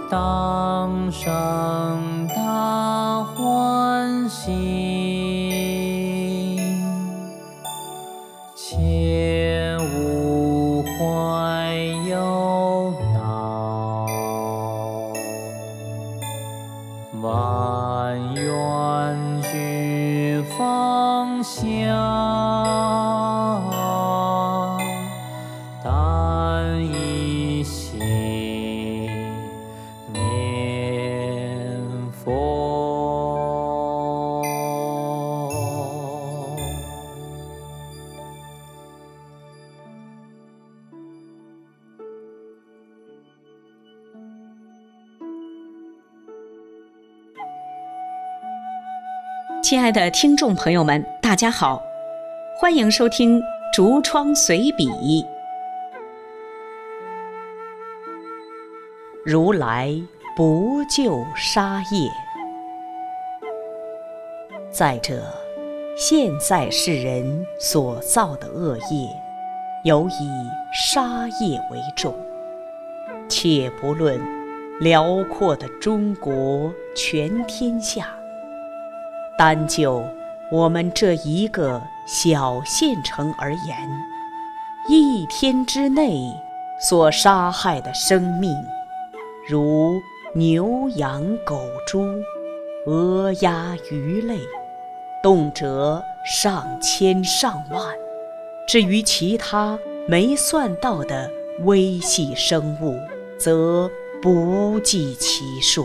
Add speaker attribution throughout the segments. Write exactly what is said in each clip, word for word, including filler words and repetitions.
Speaker 1: 当生大欢喜，切勿怀忧恼，万愿俱放下，但以心念佛。
Speaker 2: 亲爱的听众朋友们，大家好，欢迎收听竹窗随笔。如来不救杀业。再者，现在世人所造的恶业，尤以杀业为重。且不论辽阔的中国全天下，单就我们这一个小县城而言，一天之内所杀害的生命，如牛羊狗猪、鹅鸭鱼类，动辄上千上万，至于其他没算到的微细生物，则不计其数。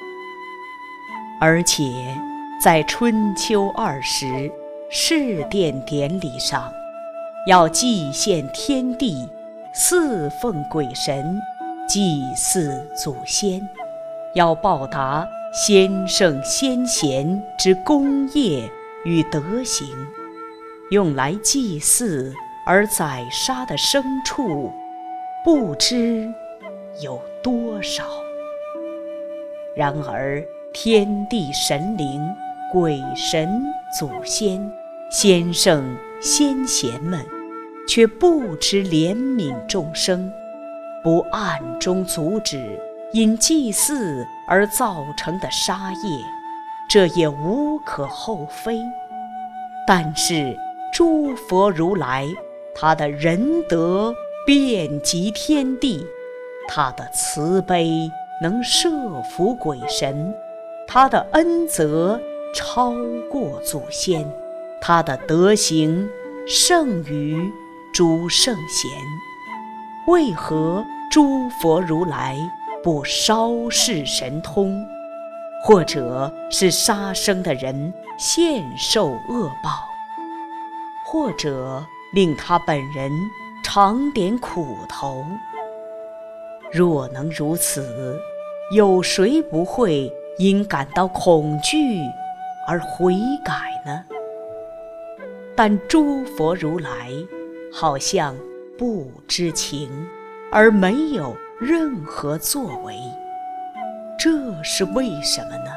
Speaker 2: 而且在春秋二时试殿典礼上，要祭献天地，侍奉鬼神，祭祀祖先，要报答先圣先贤之功业与德行，用来祭祀而宰杀的牲畜，不知有多少。然而天地神灵、鬼神、祖先、先圣先贤们却不知怜悯众生，不暗中阻止因祭祀而造成的杀业，这也无可厚非。但是诸佛如来，他的仁德遍及天地，他的慈悲能摄服鬼神，他的恩泽超过祖先，他的德行胜于诸圣贤。为何诸佛如来不稍示神通，或者是杀生的人现受恶报，或者令他本人尝点苦头？若能如此，有谁不会因感到恐惧而悔改呢？但诸佛如来好像不知情，而没有任何作为，这是为什么呢？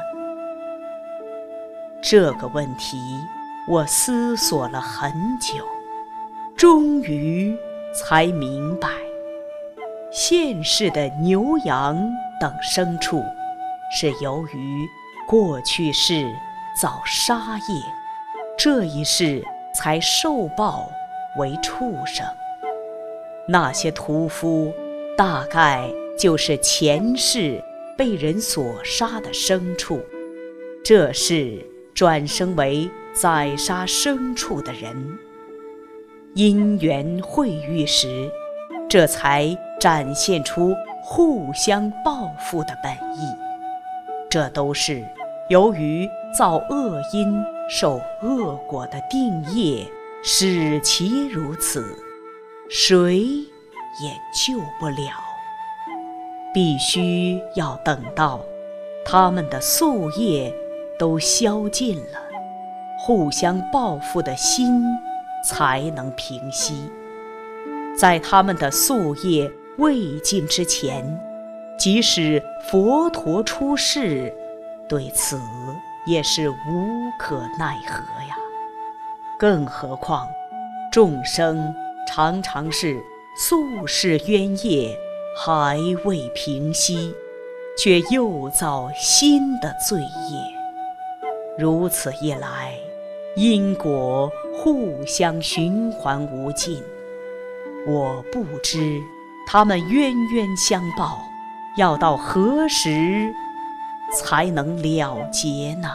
Speaker 2: 这个问题我思索了很久，终于才明白，现世的牛羊等牲畜是由于过去世造杀业，这一世才受报为畜生。那些屠夫大概就是前世被人所杀的牲畜，这世转生为宰杀牲畜的人。因缘会遇时，这才展现出互相报复的本意。这都是由于造恶因受恶果的定业，使其如此，谁也救不了。必须要等到他们的宿业都消尽了，互相报复的心才能平息。在他们的宿业未尽之前，即使佛陀出世，对此也是无可奈何呀。更何况众生常常是宿世冤业还未平息， 却又造新的罪业。如此一来，因果互相循环无尽。我不知他们冤冤相报，要到何时才能了结呢？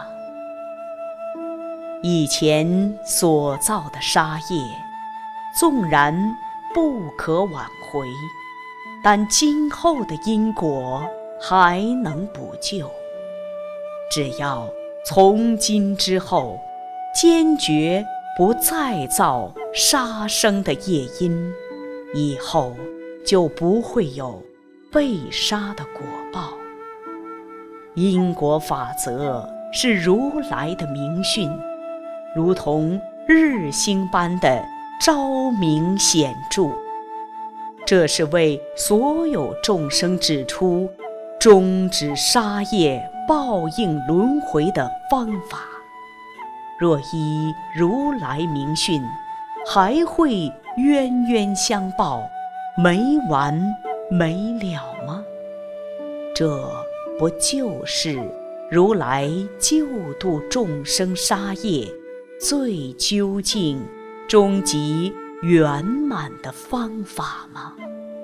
Speaker 2: 以前所造的杀业，纵然不可挽回，但今后的因果还能补救。只要从今之后坚决不再造杀生的业因，以后就不会有被杀的果报。因果法则是如来的明训，如同日星般的昭明显著。这是为所有众生指出终止杀业报应轮回的方法。若依如来明训，还会冤冤相报，没完没了吗？这不就是如来救度众生杀业最究竟、终极圆满的方法吗？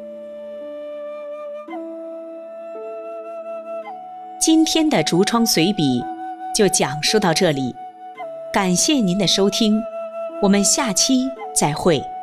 Speaker 2: 今天的竹窗随笔就讲述到这里，感谢您的收听，我们下期再会。